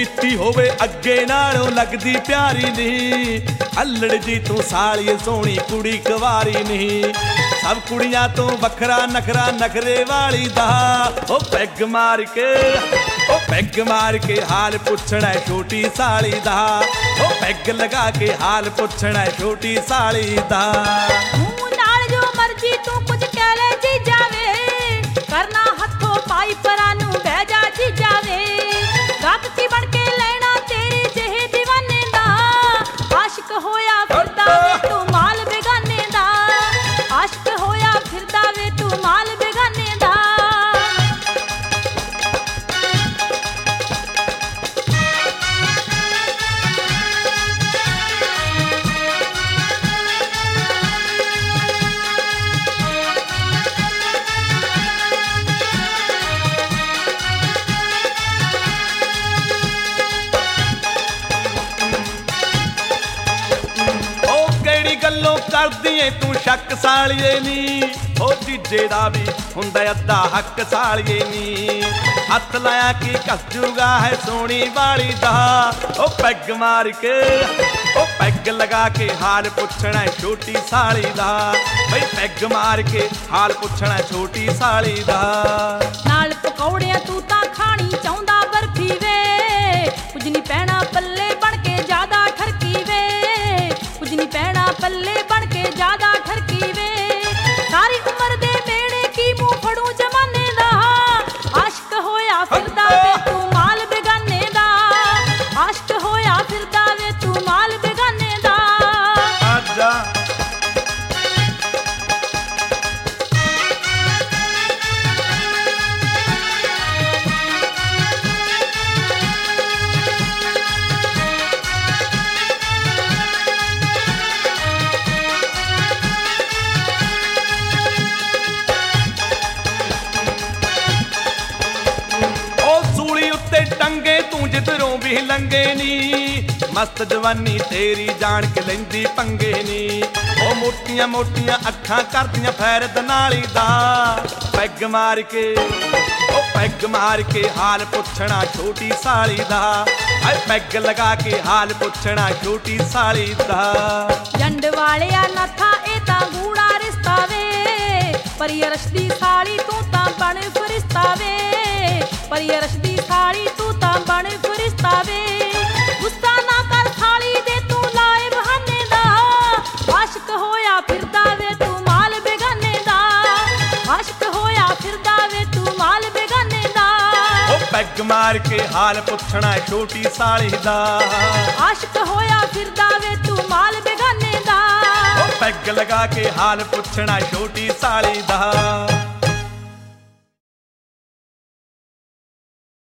ਪੀਤੀ ਹੋਵੇ ਅੱਗੇ ਨਾਲੋਂ ਲੱਗਦੀ ਪਿਆਰੀ ਨਹੀਂ। ਅਲੜ ਜੀ ਤੂੰ ਸਾਲੀਏ ਸੋਹਣੀ ਕੁੜੀ ਕੁਵਾਰੀ ਨਹੀਂ। ਸਭ ਕੁੜੀਆਂ ਤੋਂ ਵੱਖਰਾ ਨਖਰਾ ਨਖਰੇ ਵਾਲੀ ਦਾ। ਉਹ ਪੈਗ ਮਾਰ ਕੇ ਹਾਲ ਪੁੱਛਣਾ ਛੋਟੀ ਸਾਲੀ ਦਾ। ਉਹ ਪੈਗ ਲਗਾ ਕੇ ਹਾਲ ਪੁੱਛਣਾ ਛੋਟੀ ਸਾਲੀ ਦਾ। ਮੂੰਹ ਨਾਲ ਜੋ ਮਰਜੀ ਤੂੰ ਕੁਝ ਕਹਿ ਲੈ ਜੀ ਜਾਵੇ, ਕਰਨਾ ਹੱਥੋਂ ਪਾਈ ਪਰਾਂ ਨੂੰ ਬਹਿ ਜਾ ਜੀ ਜਾਵੇ। ਰੱਖ ਕੀ ਬਣ ਕੇ ਲੈਣਾ ਤੇਰੇ ਜਿਹੇ دیਵਾਨੇ ਦਾ। ਆਸ਼ਿਕ ਹੋਇਆ ਫਿਰਦਾ ਵੇ ਤੂੰ ਮਾਲ ਬੇਗਾਨੇ ਦਾ। ਆਸ਼ਿਕ ਹੋਇਆ ਫਿਰਦਾ ਵੇ ਤੂੰ ਮਾਲ ਬੇਗਾਨੇ ਦਾ। ਗੱਲੋਂ ਕਰਦੀ ਏ ਤੂੰ ਸ਼ੱਕ ਸਾਲੀਏ ਨੀ। ਉਹ ਜੀਜੇ ਦਾ ਵੀ ਹੁੰਦਾ ਅੱਧਾ ਹੱਕ ਸਾਲੀਏ ਨੀ। ਹੱਥ ਲਾਇਆ ਕੀ ਕੱਜੂਗਾ ਹੈ ਸੋਹਣੀ ਵਾਲੀ ਦਾ। ਉਹ ਪੈਗ ਮਾਰ ਕੇ ਉਹ ਪੈਗ ਲਗਾ ਕੇ ਹਾਲ ਪੁੱਛਣਾ ਛੋਟੀ ਸਾਲੀ ਦਾ। ਬਈ ਪੈਗ ਮਾਰ ਕੇ ਹਾਲ ਪੁੱਛਣਾ ਛੋਟੀ ਸਾਲੀ ਦਾ। ਨਾਲ ਪਕੌੜਿਆਂ ਤੂੰ ਤਾਂ ਖਾਣੀ ਚਾਹੁੰਦਾ ਬਰਫੀ ਵੇ। ਕੁਝ ਨਹੀਂ ਪੈਣਾ ਪੱਲੇ ਬਣ ਕੇ ਜ਼ਿਆਦਾ ਠਰਕੀ ਵੇ। ਕੁਝ ਨਹੀਂ ਪੈਣਾ ਪੱਲੇ ਬਣ ਕੇ ਜ਼ਿਆਦਾ ਠਰਕੀ ਵੇ। ਸਾਰੀ ਉਮਰ ਦੇ ਮੇੜੇ ਕੀ ਮੂੰਹ ਫੜੂ ਜਮਾਨੇ ਦਾ। ਆਸ਼ਿਕ ਹੋਇਆ ਫਿਰਦਾ ਵੇ ਤੂੰ ਮਾਲ ਬੇਗਾਨੇ ਦਾ। ਆਸ਼ਿਕ ਹੋਇਆ ਫਿਰਦਾ ਵੇ ਤੂੰ ਮਾਲ ਬੇਗਾਨੇ ਦਾ। ਆਜਾ ਟੰਗੇ ਤੂੰ ਜਿੱਧਰੋਂ ਵੀ ਲੰਗੇ ਨੀ। ਮਸਤ ਜਵਾਨੀ ਤੇਰੀ ਜਾਣ ਕੇ ਲੈਂਦੀ ਪੰਗੇ ਨੀ। ਉਹ ਮੋਟੀਆਂ ਮੋਟੀਆਂ ਅੱਖਾਂ ਕਰਦੀਆਂ ਫੈਰਦ ਨਾਲੀ ਦਾ। ਪੈਗ ਮਾਰ ਕੇ ਹਾਲ ਪੁੱਛਣਾ ਛੋਟੀ ਸਾਲੀ ਦਾ। ਆਏ ਪੈਗ ਲਗਾ ਕੇ ਹਾਲ ਪੁੱਛਣਾ ਛੋਟੀ ਸਾਲੀ ਦਾ। ਜੰਡ ਵਾਲਿਆ ਨਾਥਾ ਇਹ ਤਾਂ ਗੂੜਾ ਰਿਸ਼ਤਾ ਵੇ। ਪਰੀ ਅਰਸ਼ ਦੀ ਸਾਲੀ ਤੂੰ ਤਾਂ ਬਣ ਫਰਿਸ਼ਤਾ ਵੇ। ਪਰੀ ਅਰਸ਼ ਦੀ ਸਾਲੀ ਤੂੰ ਤਾਂ ਬਣ ਫਰਿਸ਼ਤਾ ਵੇ। ਗੁੱਸਾ ਨਾ ਕਰ ਸਾਲੀ ਦੇ ਤੂੰ ਲਾਏ ਬਹਾਨੇ ਦਾ। ਆਸ਼ਿਕ ਹੋਇਆ ਫਿਰਦਾ ਵੇ ਤੂੰ ਮਾਲ ਬੇਗਾਨੇ ਦਾ। ਆਸ਼ਿਕ ਹੋਇਆ ਫਿਰਦਾ ਵੇ ਤੂੰ ਮਾਲ ਬੇਗਾਨੇ ਦਾ। ਉਹ ਪੈਗ ਮਾਰ ਕੇ ਹਾਲ ਪੁੱਛਣਾ ਛੋਟੀ ਸਾਲੀ ਦਾ। ਆਸ਼ਿਕ ਹੋਇਆ ਫਿਰਦਾ ਵੇ ਤੂੰ ਮਾਲ ਬੇਗਾਨੇ ਦਾ। ਉਹ ਪੈਗ ਲਗਾ ਕੇ ਹਾਲ ਪੁੱਛਣਾ ਛੋਟੀ ਸਾਲੀ ਦਾ।